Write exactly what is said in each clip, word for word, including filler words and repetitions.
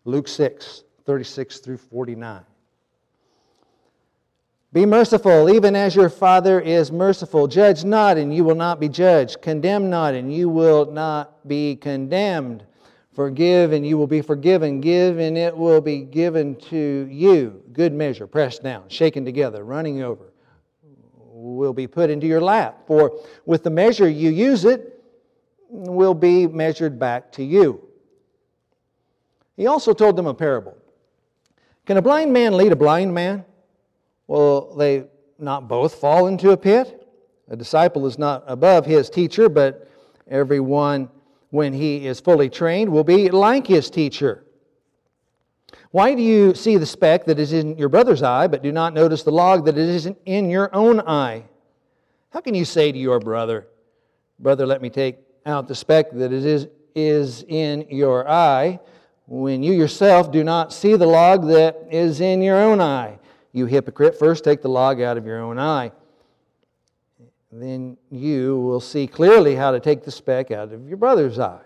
Luke six, thirty-six through forty-nine. Be merciful, even as your Father is merciful. Judge not, and you will not be judged. Condemn not, and you will not be condemned. Forgive, and you will be forgiven. Give, and it will be given to you. Good measure, pressed down, shaken together, running over, will be put into your lap. For with the measure you use it, will be measured back to you. He also told them a parable. Can a blind man lead a blind man? Will they not both fall into a pit? A disciple is not above his teacher, but everyone, when he is fully trained, will be like his teacher. Why do you see the speck that is in your brother's eye, but do not notice the log that isn't in your own eye? How can you say to your brother, Brother, let me take out the speck that is, is in your eye, when you yourself do not see the log that is in your own eye? You hypocrite, first take the log out of your own eye. Then you will see clearly how to take the speck out of your brother's eye.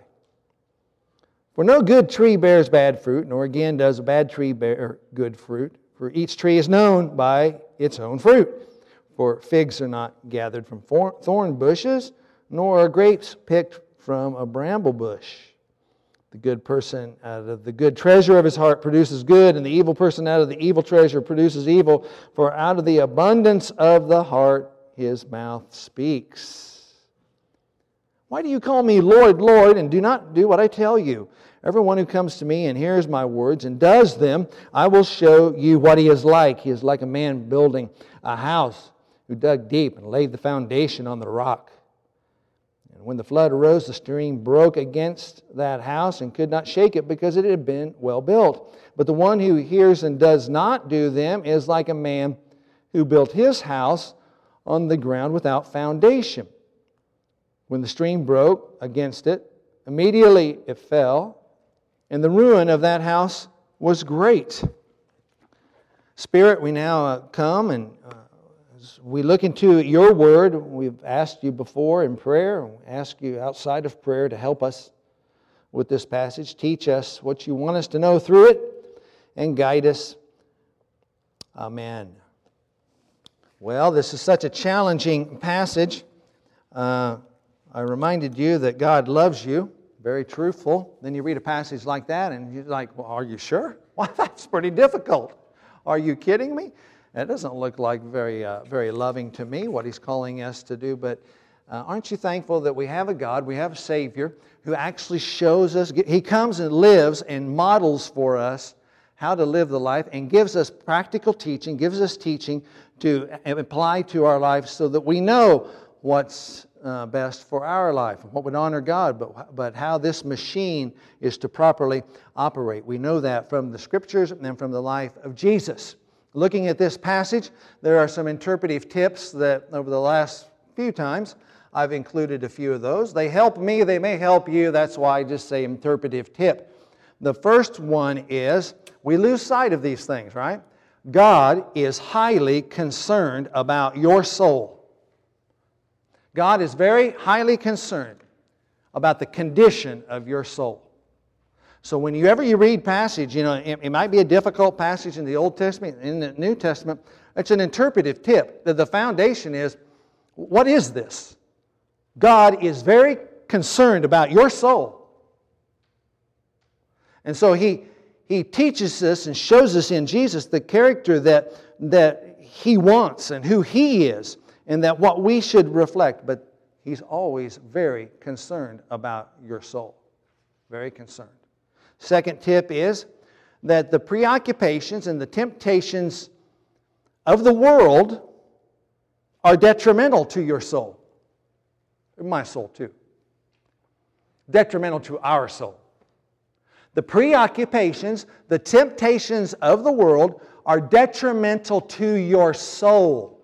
For no good tree bears bad fruit, nor again does a bad tree bear good fruit. For each tree is known by its own fruit. For figs are not gathered from thorn bushes, nor are grapes picked from a bramble bush. The good person out of the good treasure of his heart produces good, and the evil person out of the evil treasure produces evil. For out of the abundance of the heart his mouth speaks. Why do you call me Lord, Lord, and do not do what I tell you? Everyone who comes to me and hears my words and does them, I will show you what he is like. He is like a man building a house who dug deep and laid the foundation on the rock. When the flood arose, the stream broke against that house and could not shake it because it had been well built. But the one who hears and does not do them is like a man who built his house on the ground without foundation. When the stream broke against it, immediately it fell, and the ruin of that house was great. Spirit, we now uh, come and uh, as we look into your word. We've asked you before in prayer, and ask you outside of prayer to help us with this passage. Teach us what you want us to know through it, and guide us. Amen. Well, this is such a challenging passage. Uh, I reminded you that God loves you, very truthful. Then you read a passage like that, and you're like, well, are you sure? Well, that's pretty difficult. Are you kidding me? That doesn't look like very uh, very loving to me, what He's calling us to do. But uh, aren't you thankful that we have a God, we have a Savior, who actually shows us, He comes and lives and models for us how to live the life, and gives us practical teaching, gives us teaching to apply to our lives so that we know what's uh, best for our life, what would honor God, but, but how this machine is to properly operate. We know that from the Scriptures and from the life of Jesus. Looking at this passage, there are some interpretive tips that over the last few times I've included a few of those. They help me, they may help you, that's why I just say interpretive tip. The first one is, we lose sight of these things, right? God is highly concerned about your soul. God is very highly concerned about the condition of your soul. So whenever you read passage, you know, it, it might be a difficult passage in the Old Testament, in the New Testament, it's an interpretive tip. That the foundation is, what is this? God is very concerned about your soul. And so He He teaches us and shows us in Jesus the character that, that He wants and who He is, and that what we should reflect. But He's always very concerned about your soul. Very concerned. Second tip is that the preoccupations and the temptations of the world are detrimental to your soul. My soul too. Detrimental to our soul. The preoccupations, the temptations of the world are detrimental to your soul.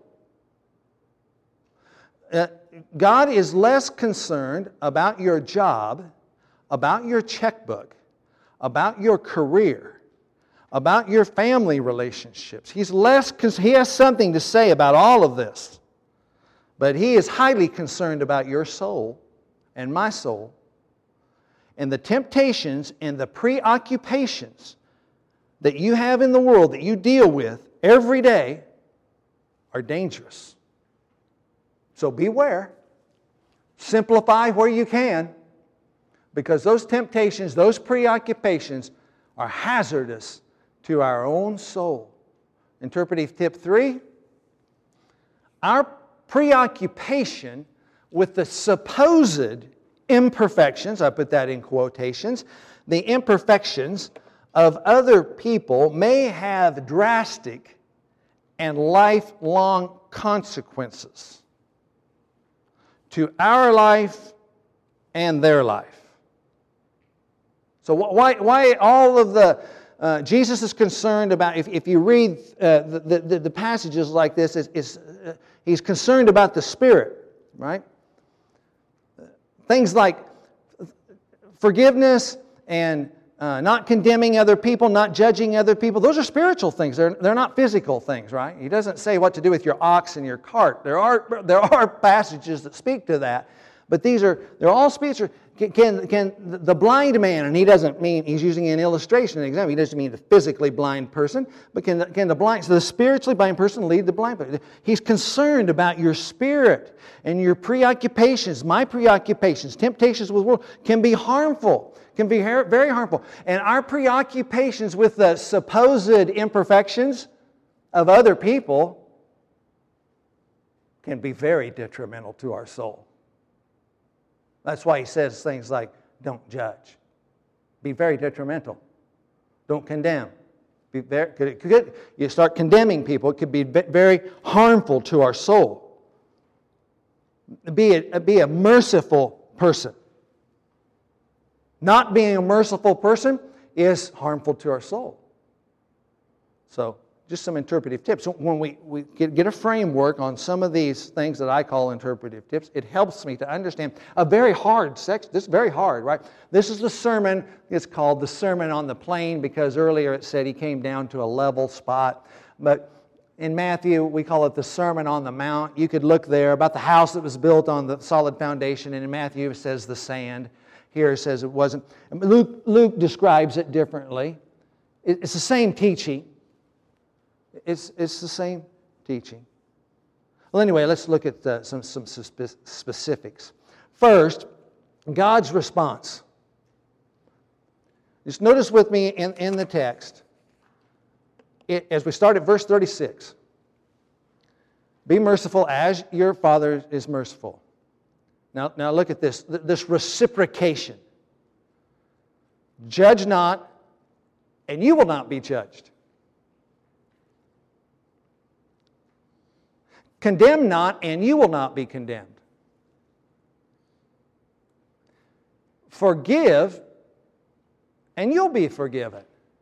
Uh, God is less concerned about your job, about your checkbook, about your career, about your family relationships. He's less, He has something to say about all of this. But He is highly concerned about your soul and my soul, and the temptations and the preoccupations that you have in the world that you deal with every day are dangerous. So beware. Simplify where you can, because those temptations, those preoccupations are hazardous to our own soul. Interpretive tip three, our preoccupation with the supposed imperfections, I put that in quotations, the imperfections of other people may have drastic and lifelong consequences to our life and their life. So why, why all of the, uh, Jesus is concerned about, if, if you read uh, the, the, the passages like this, is, is uh, He's concerned about the Spirit, right? Things like forgiveness and uh, not condemning other people, not judging other people, those are spiritual things. They're, they're not physical things, right? He doesn't say what to do with your ox and your cart. There are, there are passages that speak to that, but these are, they're all spiritual. Can, can, can the blind man, and he doesn't mean, he's using an illustration, an example, he doesn't mean the physically blind person, but can, the- can the blind, so the spiritually blind person lead the blind person? He's concerned about your spirit and your preoccupations, my preoccupations, temptations with the world can be harmful, can be very harmful. And our preoccupations with the supposed imperfections of other people can be very detrimental to our soul. That's why he says things like, don't judge. Be very detrimental. Don't condemn. Be very, could, could, you start condemning people, it could be very harmful to our soul. Be a, be a merciful person. Not being a merciful person is harmful to our soul. So, just some interpretive tips. When we, we get, get a framework on some of these things that I call interpretive tips, it helps me to understand a very hard section. This is very hard, right? This is the sermon. It's called the Sermon on the Plain because earlier it said he came down to a level spot. But in Matthew, we call it the Sermon on the Mount. You could look there about the house that was built on the solid foundation, and in Matthew it says the sand. Here it says it wasn't. Luke, Luke describes it differently. It's the same teaching. It's, it's the same teaching. Well, anyway, let's look at uh, some, some specifics. First, God's response. Just notice with me in, in the text, it, as we start at verse thirty-six. Be merciful as your Father is merciful. Now, now look at this, this reciprocation. Judge not, and you will not be judged. Condemn not, and you will not be condemned. Forgive, and you'll be forgiven.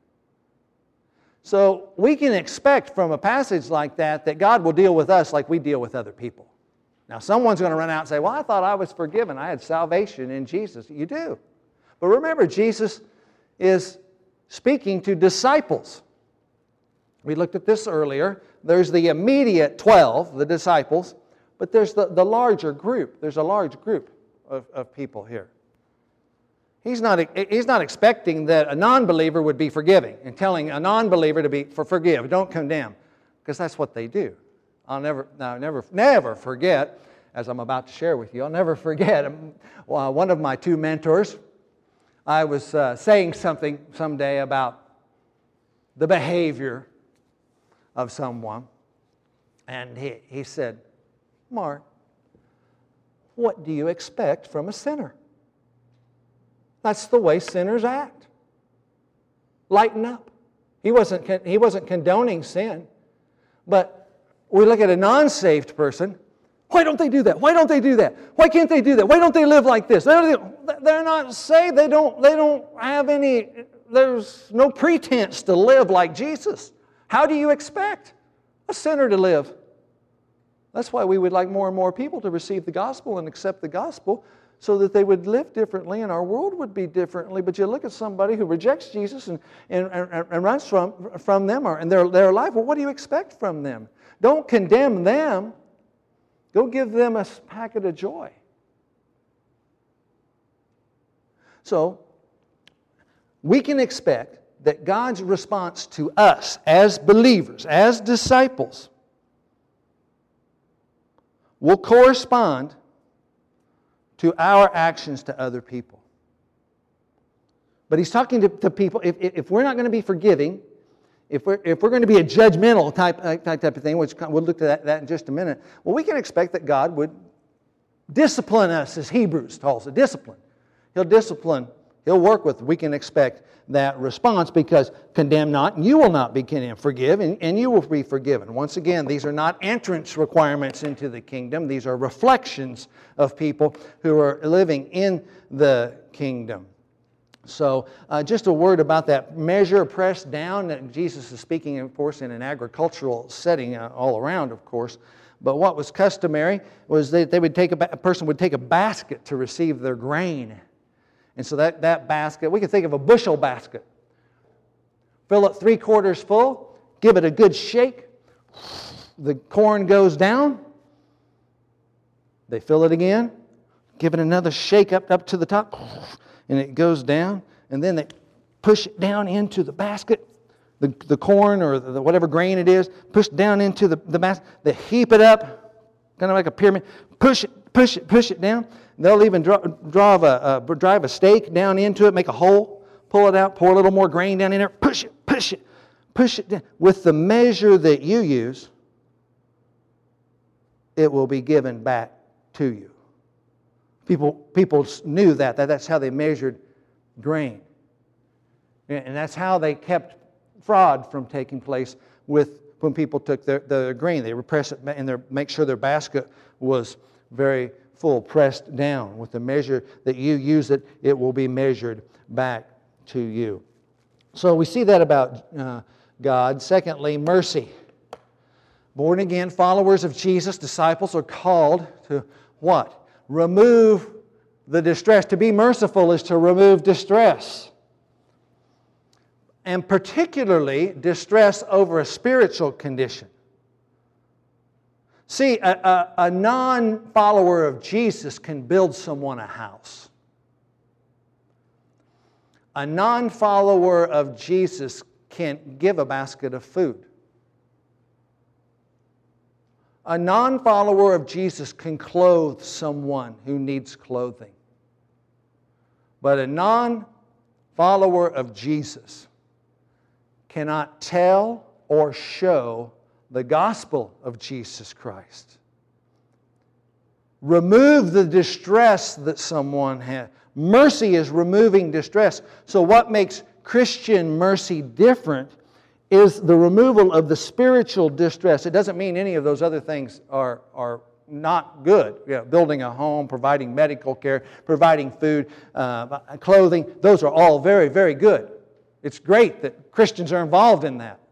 So we can expect from a passage like that that God will deal with us like we deal with other people. Now someone's going to run out and say, well, I thought I was forgiven. I had salvation in Jesus. You do. But remember, Jesus is speaking to disciples. We looked at this earlier. There's the immediate twelve, the disciples, but there's the, the larger group. There's a large group of, of people here. He's not, he's not expecting that a non-believer would be forgiving and telling a non-believer to be for forgive, don't condemn, because that's what they do. I'll never, I'll never, never forget, as I'm about to share with you, I'll never forget well, one of my two mentors. I was uh, saying something someday about the behavior of someone, and he, he said, Mark, what do you expect from a sinner? That's the way sinners act. Lighten up. He wasn't, he wasn't condoning sin, but we look at a non-saved person, why don't they do that? Why don't they do that? Why can't they do that? Why don't they live like this? They're not saved. They don't, they don't have any, there's no pretense to live like Jesus. How do you expect a sinner to live? That's why we would like more and more people to receive the gospel and accept the gospel so that they would live differently and our world would be differently. But you look at somebody who rejects Jesus and, and, and, and runs from, from them or in their, their life, well, what do you expect from them? Don't condemn them. Go give them a packet of joy. So, we can expect that God's response to us as believers, as disciples, will correspond to our actions to other people. But he's talking to, to people, if, if we're not going to be forgiving, if we're, if we're going to be a judgmental type, type, type of thing, which we'll look at that, that in just a minute, well, we can expect that God would discipline us, as Hebrews tells us, discipline. He'll discipline, He'll work with, we can expect that response, because condemn not, and you will not be condemned. Forgive, and, and you will be forgiven. Once again, these are not entrance requirements into the kingdom. These are reflections of people who are living in the kingdom. So uh, just a word about that measure pressed down. That Jesus is speaking, of course, in an agricultural setting uh, all around, of course. But what was customary was that they would take a, a person would take a basket to receive their grain. And so that, that basket, we can think of a bushel basket. Fill it three quarters full, give it a good shake. The corn goes down. They fill it again, give it another shake up, up to the top, and it goes down. And then they push it down into the basket, the, the corn or the, whatever grain it is, push it down into the, the basket. They heap it up, kind of like a pyramid, push it, push it, push it down. They'll even draw, drive, a, uh, drive a stake down into it, make a hole, pull it out, pour a little more grain down in there, push it, push it, push it down. With the measure that you use, it will be given back to you. People, people knew that, that. That's how they measured grain. And that's how they kept fraud from taking place with when people took their, their grain. They would press it and their, make sure their basket was very full, pressed down. With the measure that you use it, it will be measured back to you. So we see that about uh, God. Secondly, mercy. Born again followers of Jesus, disciples, are called to what? Remove the distress. To be merciful is to remove distress. And particularly distress over a spiritual condition. See, a, a, a non-follower of Jesus can build someone a house. A non-follower of Jesus can't give a basket of food. A non-follower of Jesus can clothe someone who needs clothing. But a non-follower of Jesus cannot tell or show the gospel of Jesus Christ. Remove the distress that someone has. Mercy is removing distress. So what makes Christian mercy different is the removal of the spiritual distress. It doesn't mean any of those other things are, are not good. You know, building a home, providing medical care, providing food, uh, clothing, those are all very, very good. It's great that Christians are involved in that.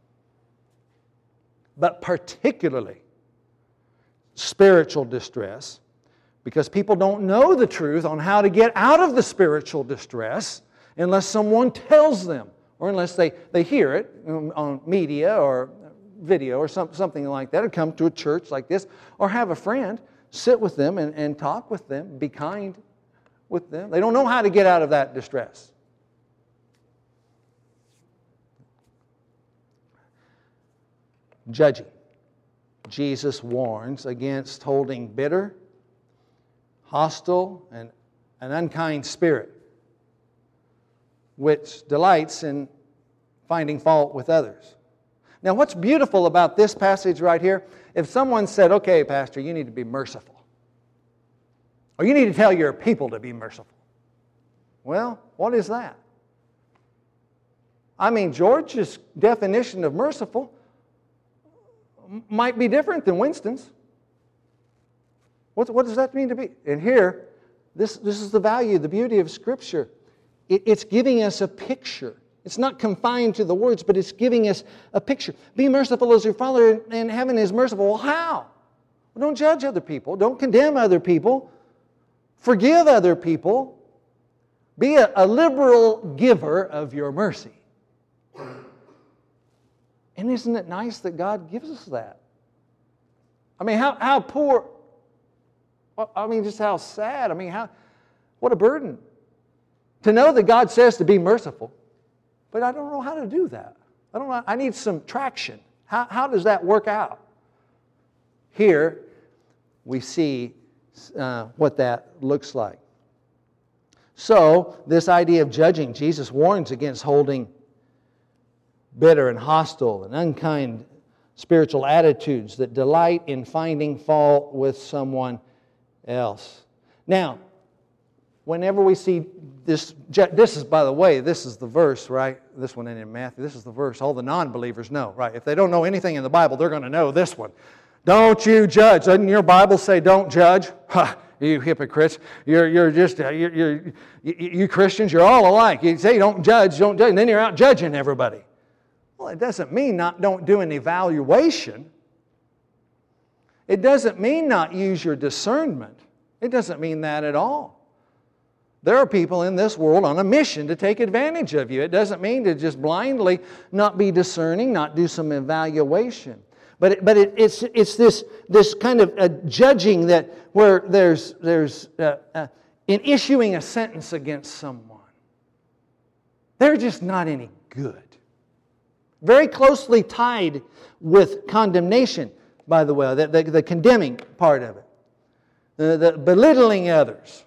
But particularly spiritual distress, because people don't know the truth on how to get out of the spiritual distress unless someone tells them, or unless they, they hear it on media or video or some, something like that, or come to a church like this, or have a friend sit with them and, and talk with them, be kind with them. They don't know how to get out of that distress. Judging. Jesus warns against holding bitter, hostile, and an unkind spirit, which delights in finding fault with others. Now, what's beautiful about this passage right here, if someone said, okay, Pastor, you need to be merciful, or you need to tell your people to be merciful. Well, what is that? I mean, George's definition of merciful might be different than Winston's. What, what does that mean to be? And here, this, this is the value, the beauty of Scripture. It, it's giving us a picture. It's not confined to the words, but it's giving us a picture. Be merciful as your Father in heaven is merciful. Well, how? Well, don't judge other people. Don't condemn other people. Forgive other people. Be a, a liberal giver of your mercy. And isn't it nice that God gives us that? I mean, how, how poor, I mean, just how sad. I mean, how what a burden. To know that God says to be merciful. but I don't know how to do that. I don't know. I need some traction. How, how does that work out? Here, we see uh, what that looks like. So, this idea of judging, Jesus warns against holding bitter and hostile and unkind spiritual attitudes that delight in finding fault with someone else. Now, whenever we see this, this is, by the way, this is the verse, right? This one ain't in Matthew. This is the verse all the non-believers know, right? If they don't know anything in the Bible, they're going to know this one. Don't you judge. Doesn't your Bible say don't judge? Ha, you hypocrites. You're, you're just, you're, you're, you, you Christians, you're all alike. You say don't judge, don't judge, and then you're out judging everybody. Well, it doesn't mean not don't do an evaluation. It doesn't mean not use your discernment. It doesn't mean that at all. There are people in this world on a mission to take advantage of you. It doesn't mean to just blindly not be discerning, not do some evaluation. But it, but it, it's it's this this kind of a judging that where there's there's uh, uh, in issuing a sentence against someone, they're just not any good. Very closely tied with condemnation, by the way, the, the, the condemning part of it, the, the belittling others.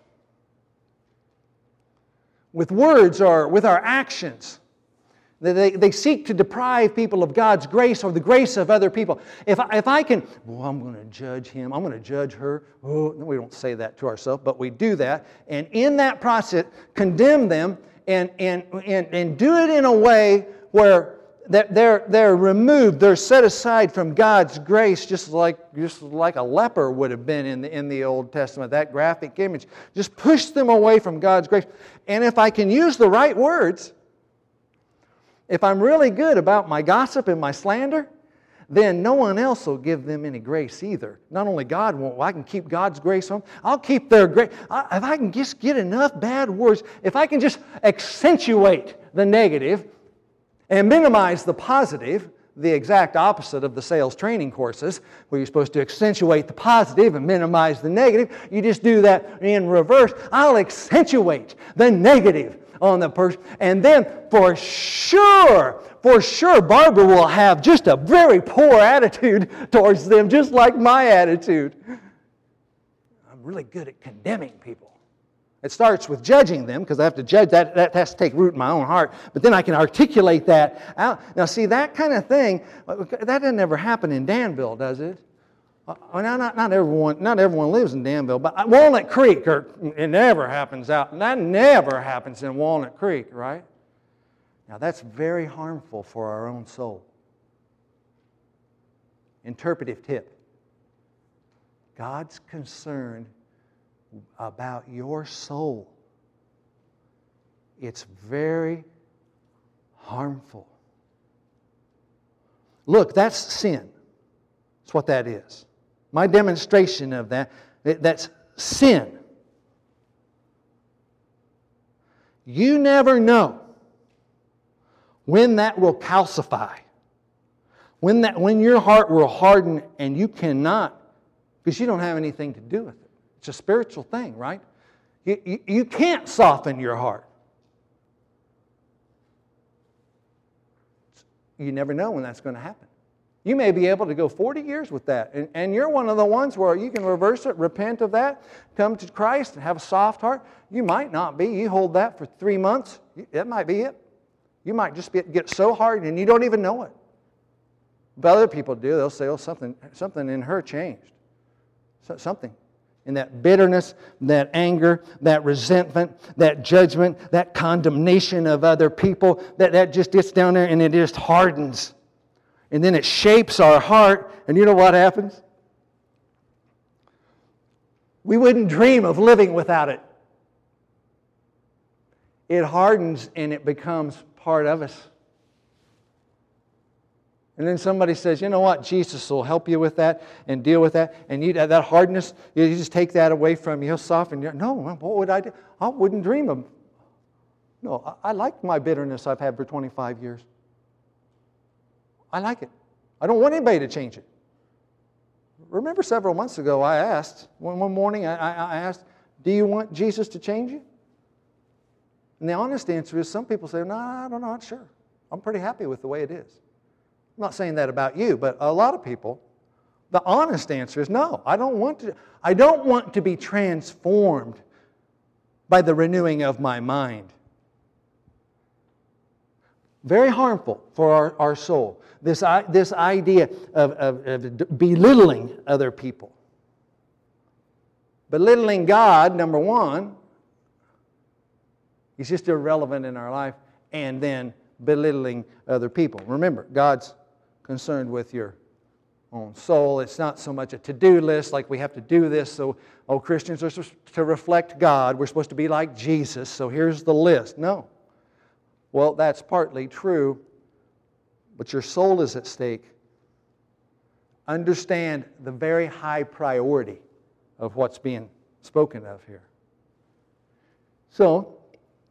With words or with our actions. They, they seek to deprive people of God's grace or the grace of other people. If I, if I can, well, I'm going to judge him, I'm going to judge her. Oh, no, we don't say that to ourselves, but we do that. And in that process, condemn them and, and, and, and do it in a way where they're, they're removed, they're set aside from God's grace, just like, just like a leper would have been in the, in the Old Testament, that graphic image. Just push them away from God's grace. And if I can use the right words, if I'm really good about my gossip and my slander, then no one else will give them any grace either. Not only God won't, well, I can keep God's grace on them, I'll keep their grace. I, if I can just get enough bad words, if I can just accentuate the negative and minimize the positive, the exact opposite of the sales training courses, where you're supposed to accentuate the positive and minimize the negative, you just do that in reverse. I'll accentuate the negative on the person. And then for sure, for sure, Barbara will have just a very poor attitude towards them, just like my attitude. I'm really good at condemning people. It starts with judging them, because I have to judge that. That has to take root in my own heart. But then I can articulate that out. Now, see, that kind of thing, that doesn't ever happen in Danville, does it? Well, now, not, not everyone, not everyone lives in Danville, but Walnut Creek, or it never happens out. That never happens in Walnut Creek, right? Now, that's very harmful for our own soul. Interpretive tip. God's concerned about your soul. It's very harmful. Look, that's sin. That's what that is. My demonstration of that, that's sin. You never know when that will calcify. When that, when your heart will harden and you cannot, because you don't have anything to do with it. It's a spiritual thing, right? You, you, you can't soften your heart. You never know when that's going to happen. You may be able to go forty years with that. And, and you're one of the ones where you can reverse it, repent of that, come to Christ and have a soft heart. You might not be. You hold that for three months. That might be it. You might just be, get so hard and you don't even know it. But other people do. They'll say, oh, something, something in her changed. So, something. In that bitterness, that anger, that resentment, that judgment, that condemnation of other people, that, that just gets down there and it just hardens. And then it shapes our heart, and you know what happens? We wouldn't dream of living without it. It hardens and it becomes part of us. And then somebody says, you know what, Jesus will help you with that and deal with that. And you, that hardness, you just take that away from you. He'll soften you. No, what would I do? I wouldn't dream of. No, I, I like my bitterness I've had for twenty-five years. I like it. I don't want anybody to change it. Remember several months ago I asked, one, one morning I, I asked, do you want Jesus to change you? And the honest answer is some people say, no, I don't know, not sure. I'm pretty happy with the way it is. I'm not saying that about you, but a lot of people, the honest answer is no, I don't want to, I don't want to be transformed by the renewing of my mind. Very harmful for our, our soul. This, this idea of, of, of belittling other people. Belittling God, number one, He's just irrelevant in our life. And then belittling other people. Remember, God's concerned with your own soul. It's not so much a to-do list, like we have to do this, so, oh, Christians are supposed to reflect God. We're supposed to be like Jesus, so here's the list. No. Well, that's partly true, but your soul is at stake. Understand the very high priority of what's being spoken of here. So,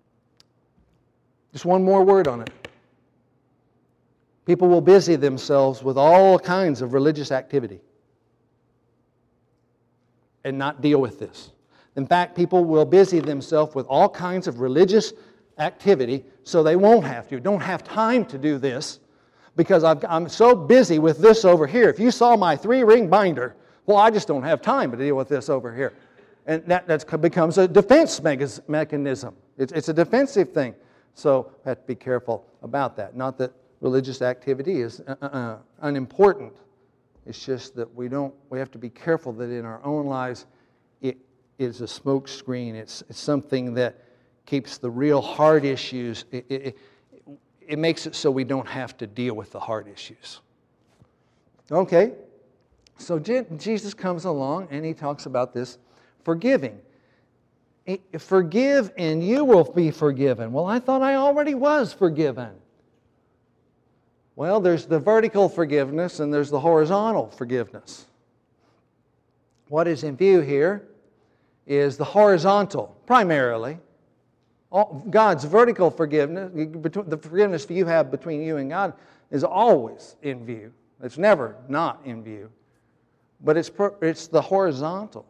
just one more word on it. People will busy themselves with all kinds of religious activity and not deal with this. In fact, people will busy themselves with all kinds of religious activity so they won't have to, don't have time to do this because I've, I'm so busy with this over here. If you saw my three-ring binder, well, I just don't have time to deal with this over here. And that that's, becomes a defense mechanism. It's, it's a defensive thing. So we have to be careful about that. Not that religious activity is uh, uh, unimportant. It's just that we don't. We have to be careful that in our own lives, it is a smoke screen. It's, it's something that keeps the real hard issues. It, it, it makes it so we don't have to deal with the hard issues. Okay, so Je- Jesus comes along and He talks about this forgiving. Forgive and you will be forgiven. Well, I thought I already was forgiven. Well, there's the vertical forgiveness and there's the horizontal forgiveness. What is in view here is the horizontal, primarily. God's vertical forgiveness, the forgiveness you have between you and God, is always in view. It's never not in view. But it's, it's the horizontal.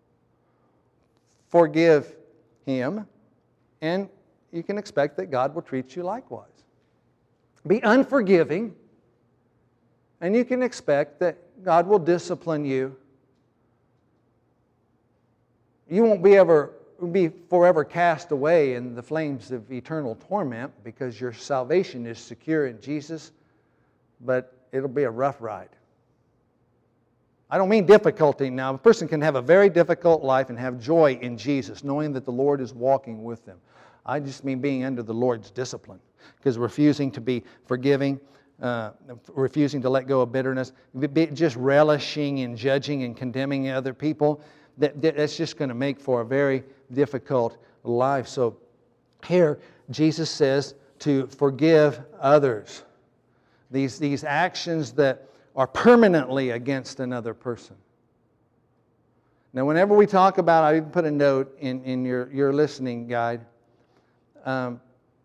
Forgive him, and you can expect that God will treat you likewise. Be unforgiving, and you can expect that God will discipline you. You won't be ever be forever cast away in the flames of eternal torment because your salvation is secure in Jesus, but it'll be a rough ride. I don't mean difficulty now. A person can have a very difficult life and have joy in Jesus, knowing that the Lord is walking with them. I just mean being under the Lord's discipline, because refusing to be forgiving, uh, refusing to let go of bitterness, just relishing in judging and condemning other people, that, that's just going to make for a very difficult life. So here, Jesus says to forgive others. These, these actions that are permanently against another person. Now, whenever we talk about, I even put a note in, in your, your listening guide, um,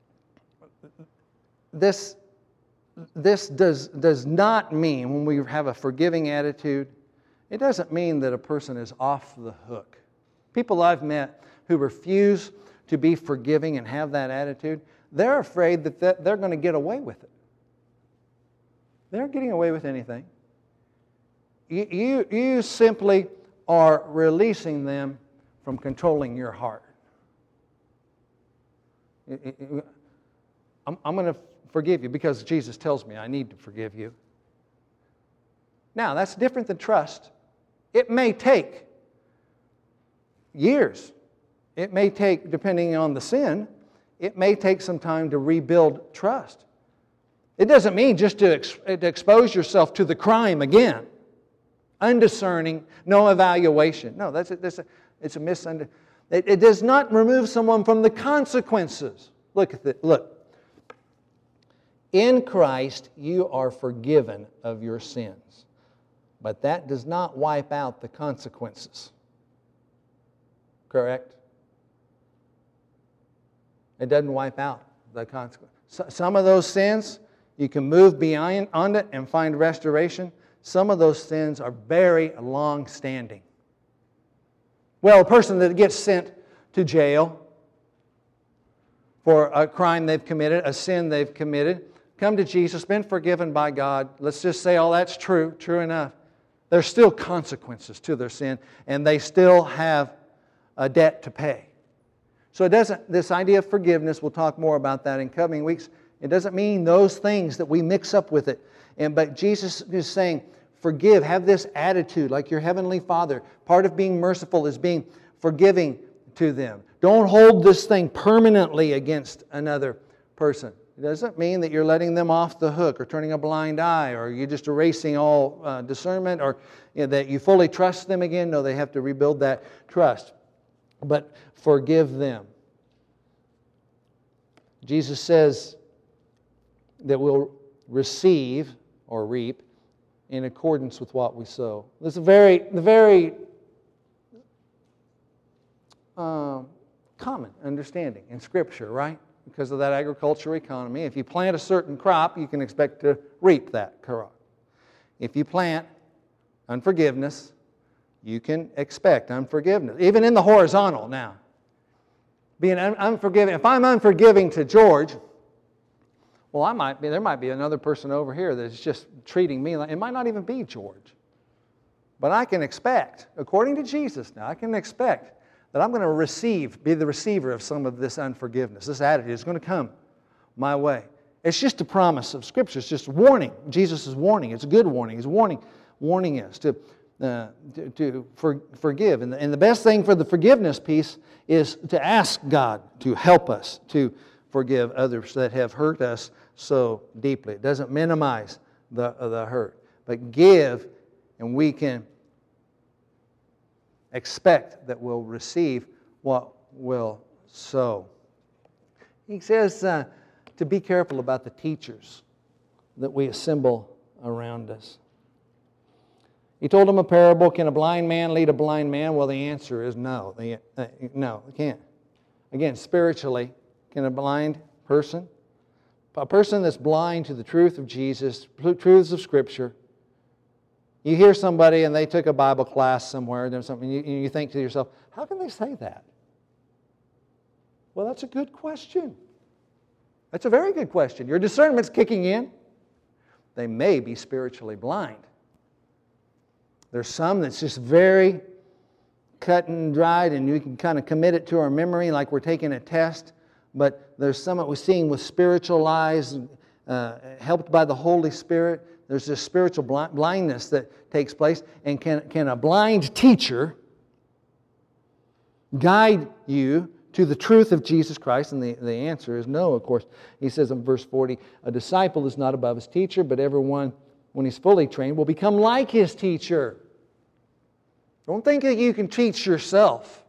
this, this does, does not mean, when we have a forgiving attitude, it doesn't mean that a person is off the hook. People I've met who refuse to be forgiving and have that attitude, they're afraid that, that they're going to get away with it. They're not getting away with anything. You, you, you simply are releasing them from controlling your heart. I'm, I'm going to forgive you because Jesus tells me I need to forgive you. Now, that's different than trust. It may take years. It may take, depending on the sin, it may take some time to rebuild trust. It doesn't mean just to, ex- to expose yourself to the crime again. Undiscerning, no evaluation. No, that's a, that's a, it's a misunderstanding. It, it does not remove someone from the consequences. Look at it. Look. In Christ, you are forgiven of your sins. But that does not wipe out the consequences. Correct? It doesn't wipe out the consequences. So, some of those sins, you can move beyond on it and find restoration. Some of those sins are very long-standing. Well, a person that gets sent to jail for a crime they've committed, a sin they've committed. Come to Jesus, been forgiven by God. Let's just say all that's true, true enough. There's still consequences to their sin, and they still have a debt to pay. So it doesn't, this idea of forgiveness, we'll talk more about that in coming weeks. It doesn't mean those things that we mix up with it. And but Jesus is saying, forgive, have this attitude like your Heavenly Father. Part of being merciful is being forgiving to them. Don't hold this thing permanently against another person. It doesn't mean that you're letting them off the hook or turning a blind eye or you're just erasing all uh, discernment or you know, that you fully trust them again. No, they have to rebuild that trust. But forgive them. Jesus says that we'll receive or reap in accordance with what we sow. This is a very, the very uh, common understanding in Scripture, right? Because of that agricultural economy. If you plant a certain crop, you can expect to reap that crop. If you plant unforgiveness, you can expect unforgiveness. Even in the horizontal now. Being un- unforgiving. If I'm unforgiving to George, well, I might be, there might be another person over here that's just treating me like, it might not even be George. But I can expect, according to Jesus now, I can expect that I'm going to receive, be the receiver of some of this unforgiveness. This attitude is going to come my way. It's just a promise of Scripture. It's just a warning. Jesus is warning. It's a good warning. He's warning, warning us to, uh, to, to for, forgive. And the, and the best thing for the forgiveness piece is to ask God to help us to forgive others that have hurt us so deeply. It doesn't minimize the, the hurt, but give, and we can expect that we'll receive what we'll sow. He says uh, to be careful about the teachers that we assemble around us. He told them a parable, can a blind man lead a blind man? Well, the answer is no. The, uh, no, it can't. Again, spiritually, can a blind person, a person that's blind to the truth of Jesus, truths of Scripture, you hear somebody and they took a Bible class somewhere or something, and you, you think to yourself, how can they say that? Well, that's a good question. That's a very good question. Your discernment's kicking in. They may be spiritually blind. There's some that's just very cut and dried, and we can kind of commit it to our memory like we're taking a test. But there's some that we're seeing with spiritual eyes, uh, helped by the Holy Spirit. There's this spiritual blindness that takes place. And can, can a blind teacher guide you to the truth of Jesus Christ? And the, the answer is no, of course. He says in verse forty, a disciple is not above his teacher, but everyone, when he's fully trained, will become like his teacher. Don't think that you can teach yourself.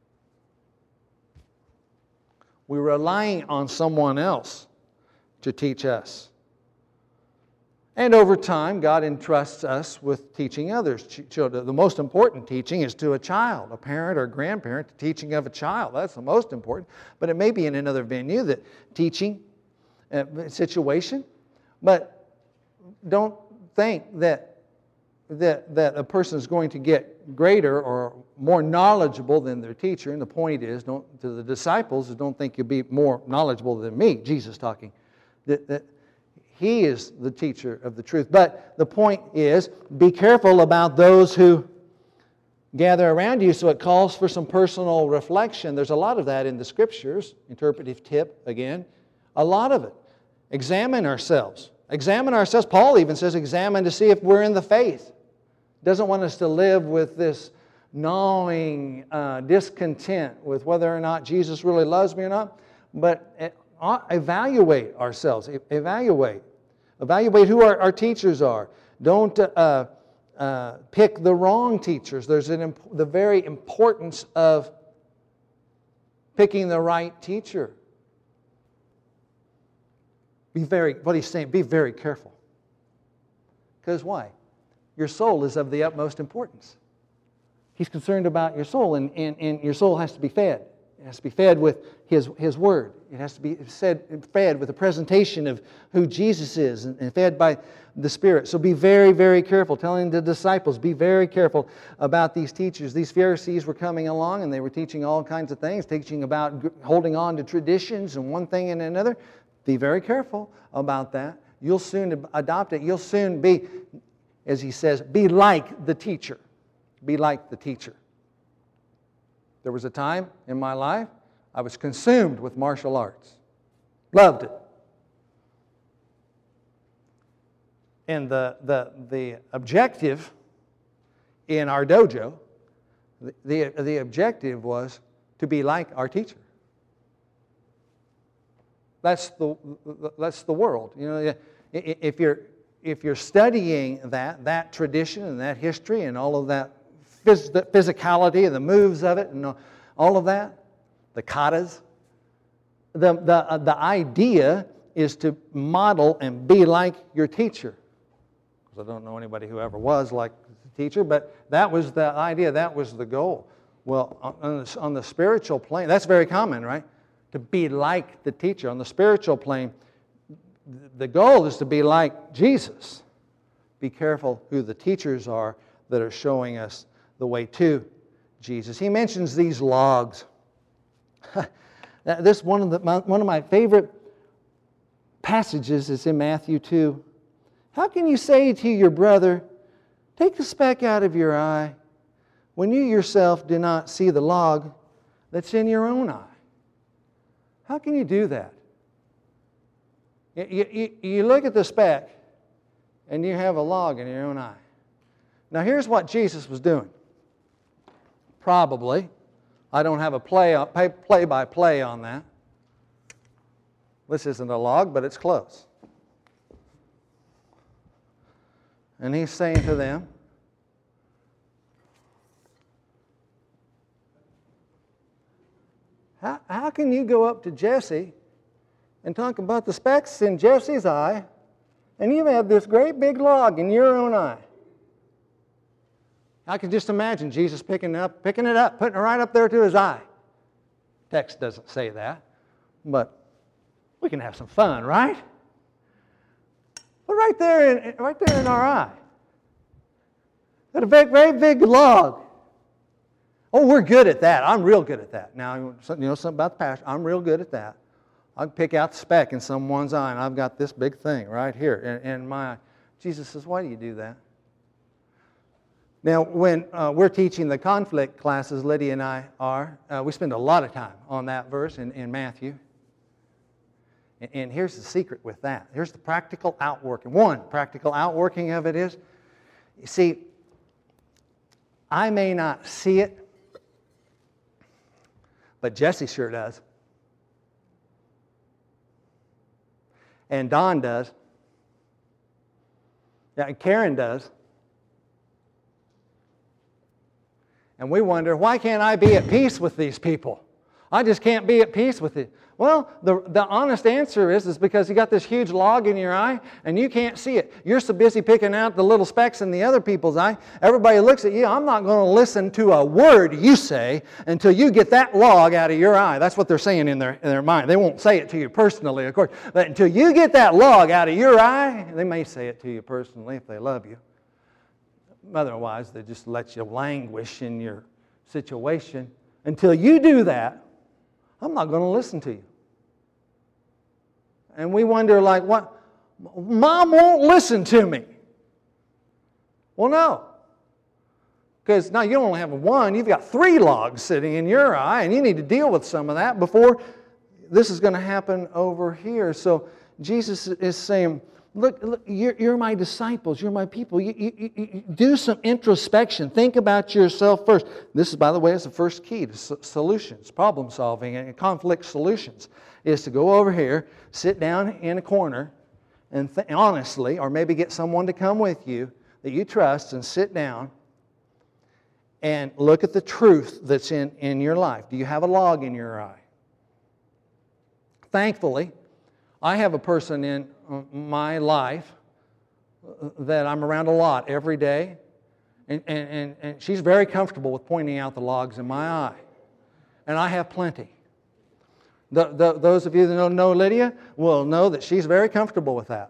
We're relying on someone else to teach us. And over time, God entrusts us with teaching others. Children. The most important teaching is to a child, a parent or a grandparent, the teaching of a child. That's the most important. But it may be in another venue, that teaching uh, situation. But don't think that, that, that a person is going to get greater or more knowledgeable than their teacher. And the point is, don't, to the disciples, don't think you'll be more knowledgeable than me, Jesus talking. That, that He is the teacher of the truth. But the point is, be careful about those who gather around you. So it calls for some personal reflection. There's a lot of that in the Scriptures. Interpretive tip, again. A lot of it. Examine ourselves. Examine ourselves. Paul even says examine to see if we're in the faith. Doesn't want us to live with this gnawing uh, discontent with whether or not Jesus really loves me or not. But uh, evaluate ourselves. E- evaluate. Evaluate who our, our teachers are. Don't uh, uh, pick the wrong teachers. There's an imp- the very importance of picking the right teacher. Be very, what he's saying, be very careful. Because why? Your soul is of the utmost importance. He's concerned about your soul, and, and, and your soul has to be fed. It has to be fed with His, His Word. It has to be said, fed with a presentation of who Jesus is and, and fed by the Spirit. So be very, very careful. Telling the disciples, be very careful about these teachers. These Pharisees were coming along and they were teaching all kinds of things, teaching about holding on to traditions and one thing and another. Be very careful about that. You'll soon adopt it. You'll soon be, as he says, be like the teacher. Be like the teacher. There was a time in my life I was consumed with martial arts. Loved it. And the, the, the objective in our dojo, the, the, the objective was to be like our teacher. That's the, that's the world. You know, if you're, if you're studying that, that tradition and that history and all of that phys- the physicality and the moves of it and all of that, the katas, the, the, uh, the idea is to model and be like your teacher. I don't know anybody who ever was like the teacher, but that was the idea, that was the goal. Well, on the, on the spiritual plane, that's very common, right? To be like the teacher. On the spiritual plane, the goal is to be like Jesus. Be careful who the teachers are that are showing us the way to Jesus. He mentions these logs. This one of the one of my favorite passages is in Matthew two. How can you say to your brother, take the speck out of your eye, when you yourself do not see the log that's in your own eye? How can you do that? You, you, you look at the speck, and you have a log in your own eye. Now here's what Jesus was doing. Probably, I don't have a play, play-by-play on that. This isn't a log, but it's close. And he's saying to them, how, how can you go up to Jesse and talk about the specks in Jesse's eye, and you have this great big log in your own eye? I can just imagine Jesus picking it up, picking it up, putting it right up there to his eye. Text doesn't say that, but we can have some fun, right? But right there, in, right there in our eye, got a very, very big log. Oh, we're good at that. I'm real good at that. Now, you know something about the pastor. I'm real good at that. I can pick out the speck in someone's eye, and I've got this big thing right here in, in my eye. Jesus says, why do you do that? Now, when uh, we're teaching the conflict classes, Lydia and I are, uh, we spend a lot of time on that verse in, in Matthew. And, and here's the secret with that. Here's the practical outworking. One practical outworking of it is, you see, I may not see it, but Jesse sure does. And Don does. Yeah, and Karen does. And we wonder, why can't I be at peace with these people? I just can't be at peace with it. Well, the, the honest answer is, is because you got this huge log in your eye and you can't see it. You're so busy picking out the little specks in the other people's eye. Everybody looks at you. I'm not going to listen to a word you say until you get that log out of your eye. That's what they're saying in their, in their mind. They won't say it to you personally, of course. But until you get that log out of your eye, they may say it to you personally if they love you. Otherwise, they just let you languish in your situation. Until you do that, I'm not going to listen to you. And we wonder, like, what? Mom won't listen to me. Well, no. Because now you don't only have one, you've got three logs sitting in your eye, and you need to deal with some of that before this is going to happen over here. So Jesus is saying, look, look you're, you're my disciples, you're my people. You, you, you, do some introspection. Think about yourself first. This is, by the way, is the first key to solutions, problem solving and conflict solutions, is to go over here, sit down in a corner, and th- honestly, or maybe get someone to come with you that you trust and sit down and look at the truth that's in, in your life. Do you have a log in your eye? Thankfully, I have a person in my life that I'm around a lot every day, and, and, and she's very comfortable with pointing out the logs in my eye. and I have plenty. The, the, those of you that don't know Lydia will know that she's very comfortable with that.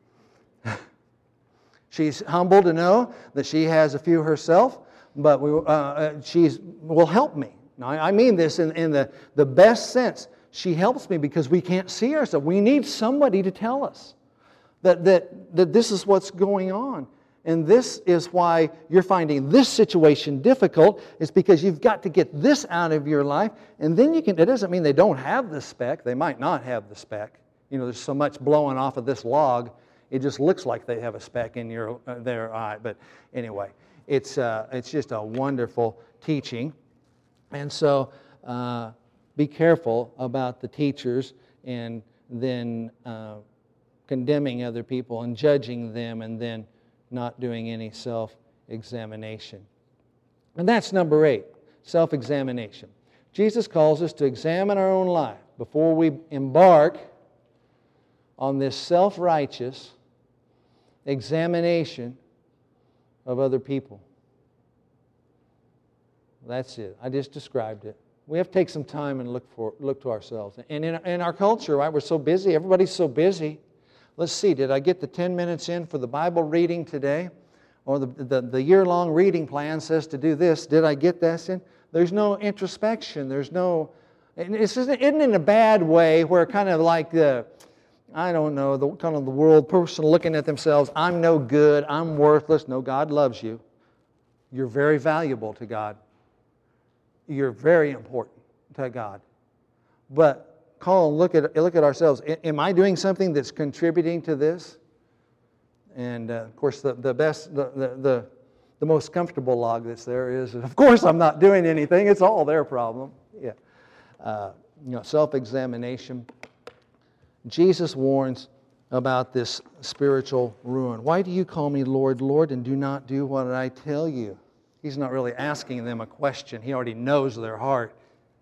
She's humble to know that she has a few herself, but we, uh, she's will help me. Now, I mean this in, in the, the best sense. She helps me because we can't see ourselves. We need somebody to tell us that, that, that this is what's going on. And this is why you're finding this situation difficult, is because you've got to get this out of your life. And then you can, it doesn't mean they don't have the speck. They might not have the speck. You know, there's so much blowing off of this log, it just looks like they have a speck in your uh, their eye. But anyway, it's, uh, it's just a wonderful teaching. And so uh, be careful about the teachers and then uh, condemning other people and judging them and then not doing any self-examination. And that's number eight, self-examination. Jesus calls us to examine our own life before we embark on this self-righteous examination of other people. That's it. I just described it. We have to take some time and look for look to ourselves. And in, in our culture, right, we're so busy. Everybody's so busy. Let's see, did I get the ten minutes in for the Bible reading today? Or the, the, the year-long reading plan says to do this. Did I get that in? There's no introspection. There's no... It's just, isn't in a bad way where kind of like the... I don't know, the kind of the world person looking at themselves, I'm no good, I'm worthless. No, God loves you. You're very valuable to God. You're very important to God. But call and look at look at ourselves. Am I doing something that's contributing to this? And uh, of course, the, the best, the, the, the, the most comfortable log that's there is, of course, I'm not doing anything. It's all their problem. Yeah, uh, you know, self-examination. Jesus warns about this spiritual ruin. Why do you call me Lord, Lord, and do not do what I tell you? He's not really asking them a question. He already knows their heart.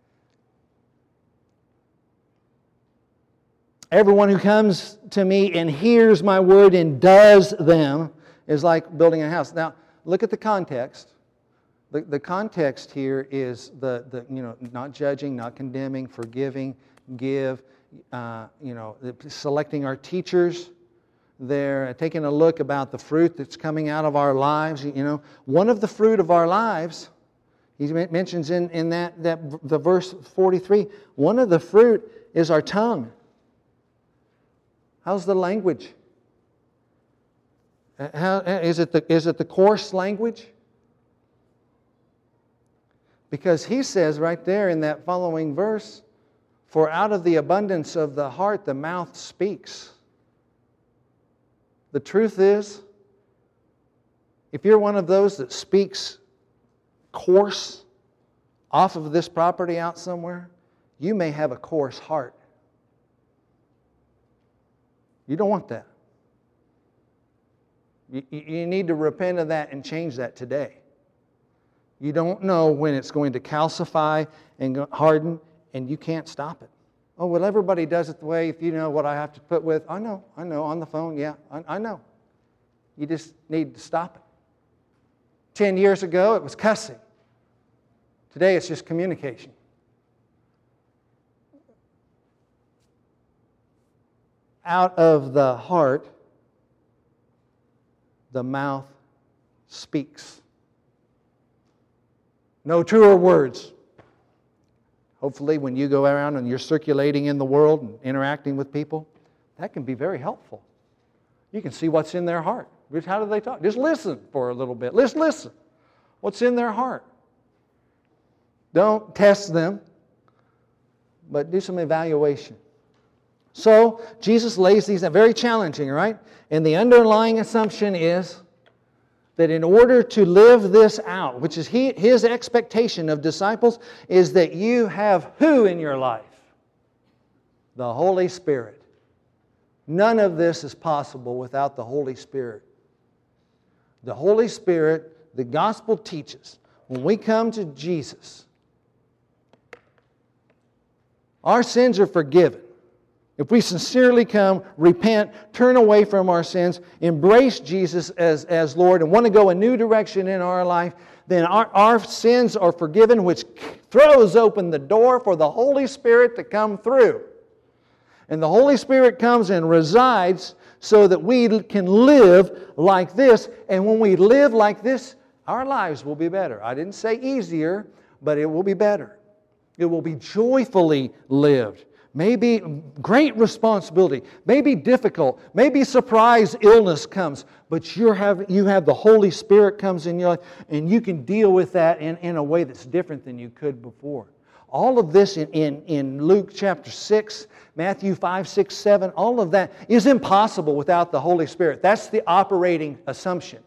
Everyone who comes to me and hears my word and does them is like building a house. Now, look at the context. The, the context here is the, the, you know, not judging, not condemning, forgiving, give, Uh, you know, selecting our teachers there, taking a look about the fruit that's coming out of our lives. You know, one of the fruit of our lives, he mentions in, in that, that the verse forty-three, one of the fruit is our tongue. How's the language? How, is it the, is it the coarse language? Because he says right there in that following verse, for out of the abundance of the heart, the mouth speaks. The truth is, if you're one of those that speaks coarse off of this property out somewhere, you may have a coarse heart. You don't want that. You, you need to repent of that and change that today. You don't know when it's going to calcify and harden, and you can't stop it. Oh, well, everybody does it the way, if you know what I have to put with. I know, I know, on the phone, yeah, I, I know. You just need to stop it. Ten years ago, it was cussing. Today, it's just communication. Out of the heart, the mouth speaks. No truer words. Hopefully, when you go around and you're circulating in the world and interacting with people, that can be very helpful. You can see what's in their heart. How do they talk? Just listen for a little bit. Just listen. What's in their heart? Don't test them, but do some evaluation. So, Jesus lays these out. Very challenging, right? And the underlying assumption is that in order to live this out, which is he, His expectation of disciples, is that you have who in your life? The Holy Spirit. None of this is possible without the Holy Spirit. The Holy Spirit, the gospel teaches, when we come to Jesus, our sins are forgiven. If we sincerely come, repent, turn away from our sins, embrace Jesus as, as Lord, and want to go a new direction in our life, then our, our sins are forgiven, which throws open the door for the Holy Spirit to come through. And the Holy Spirit comes and resides so that we can live like this. And when we live like this, our lives will be better. I didn't say easier, but it will be better. It will be joyfully lived. Maybe great responsibility, maybe difficult, maybe surprise illness comes, but you have, you have the Holy Spirit comes in your life, and you can deal with that in, in a way that's different than you could before. All of this in, in, in Luke chapter six, Matthew five, six, seven, all of that is impossible without the Holy Spirit. That's the operating assumption,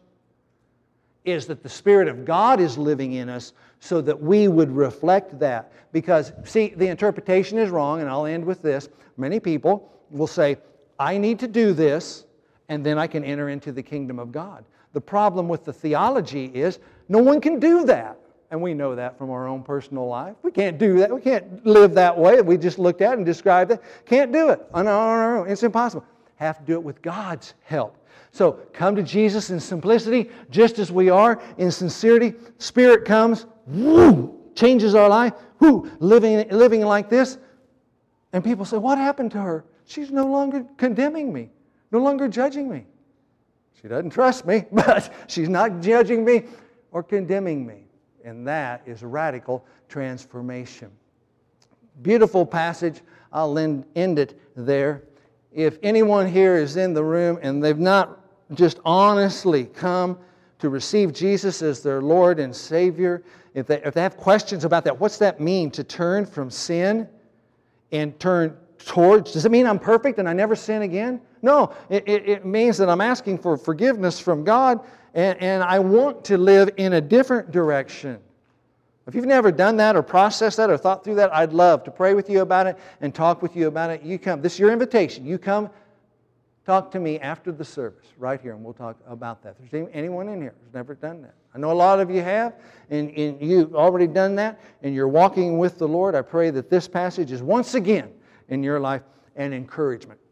is that the Spirit of God is living in us so that we would reflect that. Because, see, the interpretation is wrong, and I'll end with this. Many people will say, I need to do this, and then I can enter into the kingdom of God. The problem with the theology is no one can do that. And we know that from our own personal life. We can't do that. We can't live that way. We just looked at and described it. Can't do it. Oh, no, no, no, it's impossible. Have to do it with God's help. So come to Jesus in simplicity, just as we are, in sincerity. Spirit comes, woo, changes our life, woo, living, living like this. And people say, what happened to her? She's no longer condemning me, no longer judging me. She doesn't trust me, but she's not judging me or condemning me. And that is radical transformation. Beautiful passage. I'll end, end it there. If anyone here is in the room and they've not just honestly come to receive Jesus as their Lord and Savior, if they, if they have questions about that, what's that mean to turn from sin and turn towards? Does it mean I'm perfect and I never sin again? No, it, it, it means that I'm asking for forgiveness from God, and, and I want to live in a different direction. If you've never done that or processed that or thought through that, I'd love to pray with you about it and talk with you about it. You come. This is your invitation. You come talk to me after the service right here, and we'll talk about that. If there's anyone in here who's never done that. I know a lot of you have, and, and you've already done that, and you're walking with the Lord. I pray that this passage is once again in your life an encouragement.